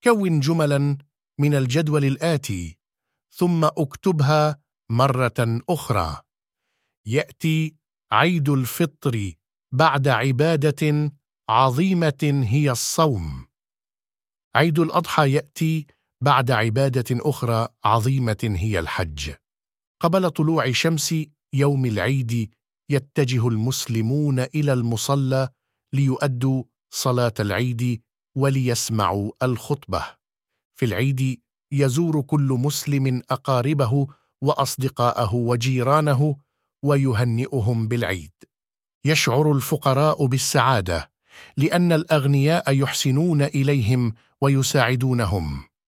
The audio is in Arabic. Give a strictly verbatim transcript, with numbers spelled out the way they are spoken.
كون جملا من الجدول الآتي ثم اكتبها مرة أخرى. يأتي عيد الفطر بعد عبادة عظيمة هي الصوم. عيد الأضحى يأتي بعد عبادة أخرى عظيمة هي الحج. قبل طلوع شمس يوم العيد يتجه المسلمون إلى المصلى ليؤدوا صلاة العيد وليسمعوا الخطبة. في العيد يزور كل مسلم أقاربه وأصدقاءه وجيرانه ويهنئهم بالعيد. يشعر الفقراء بالسعادة لأن الأغنياء يحسنون إليهم ويساعدونهم.